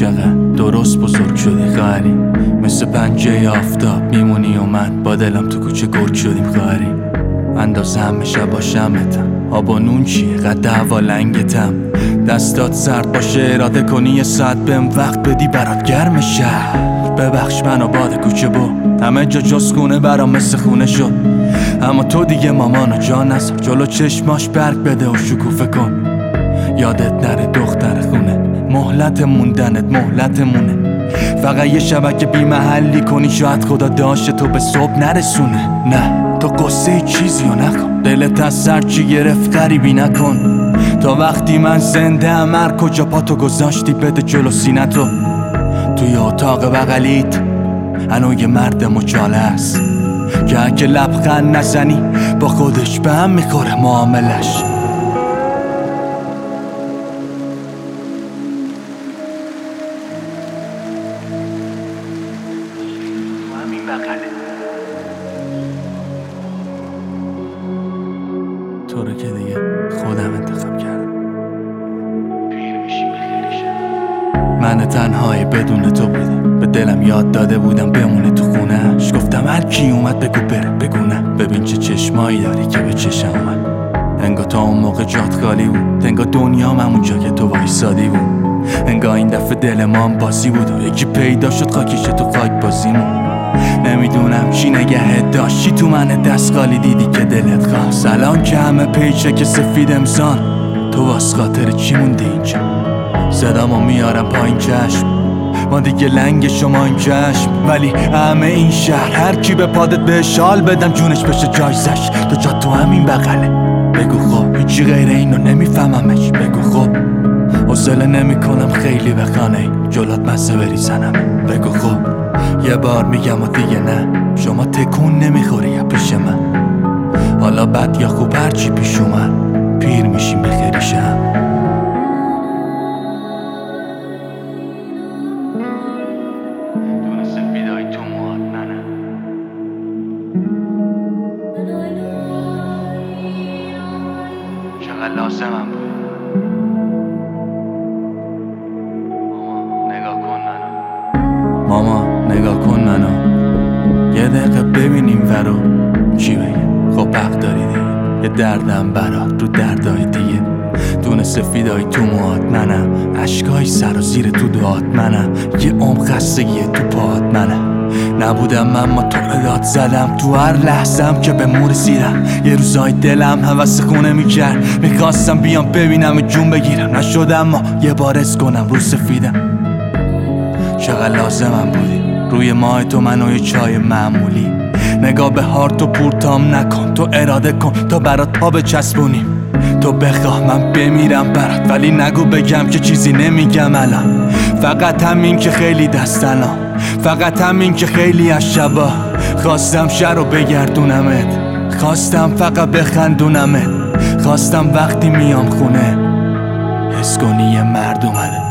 چقدر درست بزرگ شدی خواهری، مثل پنجه آفتاب میمونی و من با دلم تو کوچه گرگ شدیم خواهری. اندازه همه شب با شمعتم، آب و نون چیه قد هوا لنگتم. دستات سرد باشه اراده کنی یه ساعت بهم وقت بدی برات گرم شهر. ببخش منو باد کوچه با همه جا جز خونه برام مثل خونه شد، اما تو دیگه مامانو جا نذار جلو چشماش برگ بده و شکوفه کن. یادت نره دختر خونه، مهلت موندنت مهلتمونه. فقط یه شبکه بی محلی کنی شاید خدا داشته تو به صبح نرسونه. نه تو قصه چیزی رو نکن، دلت از سر چی گرفت غریبی نکن. تا وقتی من زنده ام هر کجا پاتو گذاشتی بده جلو سینتو. توی اتاق بغلیت هنو یه مرد مچاله است که اگه لبخند نزنی با خودش به هم میخوره معاملش. تو رو که دیگه خودم انتخاب کردم. من تنهایی بدون تو بودم، به دلم یاد داده بودم بمونه تو خونهش. گفتم هر کی اومد بگو بره بگو نه، ببین چه چشمایی داری که به چشم اومد. انگار تا اون موقع جات خالی بود، انگار دنیام همونجا که تو وایسادی بود. انگار این دفعه دل ما هم بازی بود و یکی پیدا شد خاکیش تو خاک بازیمون. نمیدونم چی نگهت داشت، چی تو من دست خالی دیدی که دلت خواست. الان که همه پیچک سفید امسان، تو واس خاطر چی موندی اینجا؟ صدامو میارم پایین چشم، ما دیگه لنگ شما این چشم. ولی همه این شهر هر کی به پادت به شال بدم جونش بشه جایزش. تو جا تو همین بغله، بگو خب هیچی غیر اینو نمیفهممش. بگو خب حوصله نمیکنم خیلی به خانه جلات مزه بریزنم. بگو خب یه بار میگم و دیگه نه، شما تکون نمیخوری یا پیش من. حالا بد یا خوب هرچی پیش اومد پیر میشیم بخیریشم. دونه سفیدای تو موهات منم، چقدر لازمم بود. ماما نگاه کن منو، یه دقیقه ببینیم ورو چی بگم. خب حق داری دیگه، یه دردم برات رو دردای دیگه. دونه سفیدای تو موهات منم، اشکای سر و زیر تو دعات منم، یه خستگی تو پاهات منم. نبودم من ما تو رو داد زدم تو هر لحظم که به مور رسیدم. یه روزای دلم هوس خونه میکرد، میخواستم بیام ببینم جون بگیرم. نشدم ما یه بار اس کنم رو سفیدم. چقدر لازمم بودی روی ماه تو منو یه چای معمولی. نگاه به هارت و پورتام نکن، تو اراده کن تا برات پا بچسبونیم. تو بخواه من بمیرم برات، ولی نگو بگم که چیزی نمیگم الان. فقط همین که خیلی دستنام، فقط همین که خیلی از شبا خواستم شهر رو بگردونمت. خواستم فقط بخندونمت، خواستم وقتی میام خونه حس کنی یه مرد اومده.